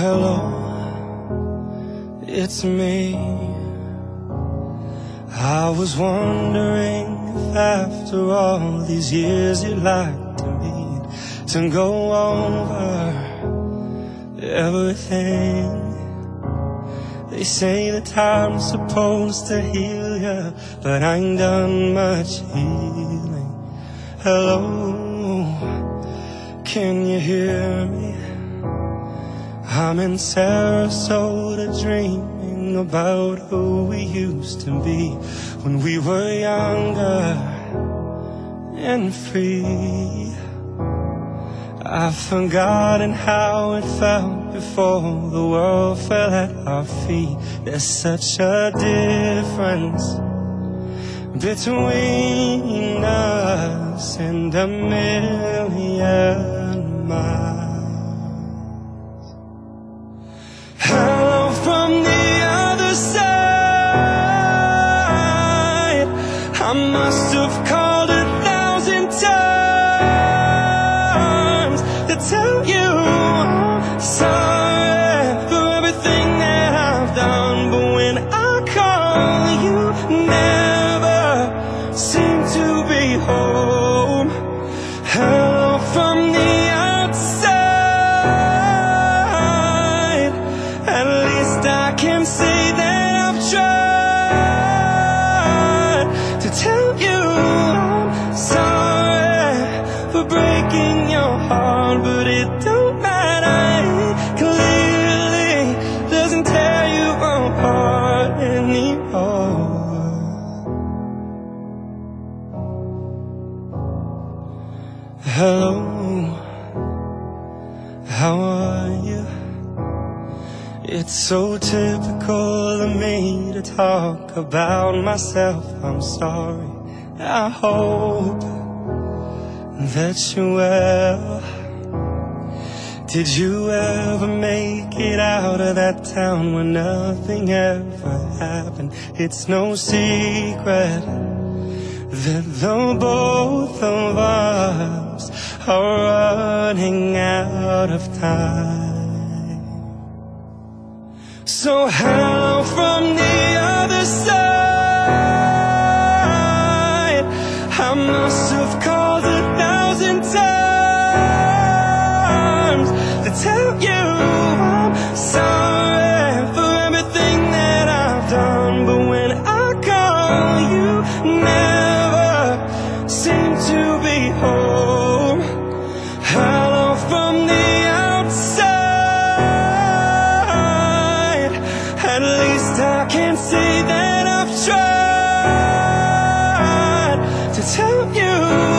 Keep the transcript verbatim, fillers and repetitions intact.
Hello, it's me. I was wondering if after all these years you'd like to meet, to go over everything. They say that time's supposed to heal ya, but I ain't done much healing. Hello, can you hear me? I'm in Sarasota dreaming about who we used to be when we were younger and free. I've forgotten how it felt before the world fell at our feet. There's such a difference between us and a million miles. Hello from the other side. I must have called a thousand times to tell you I'm sorry for everything that I've done, but when I call you never seem to be home. Hello from the outside. At least I can say that I've tried to tell you I'm sorry for breaking your heart, but it don't matter. It clearly doesn't tear you apart anymore. Hello, how are you? It's so typical of me to talk about myself. I'm sorry. I hope that you're well. Did you ever make it out of that town where nothing ever happened? It's no secret that the both of us are running out of time. So hello from the other side. I must have called a thousand times to tell you I'm sorry for everything that I've done, but when I call you never seem to be home. Hello from the outside. At least I can say that I've tried to tell you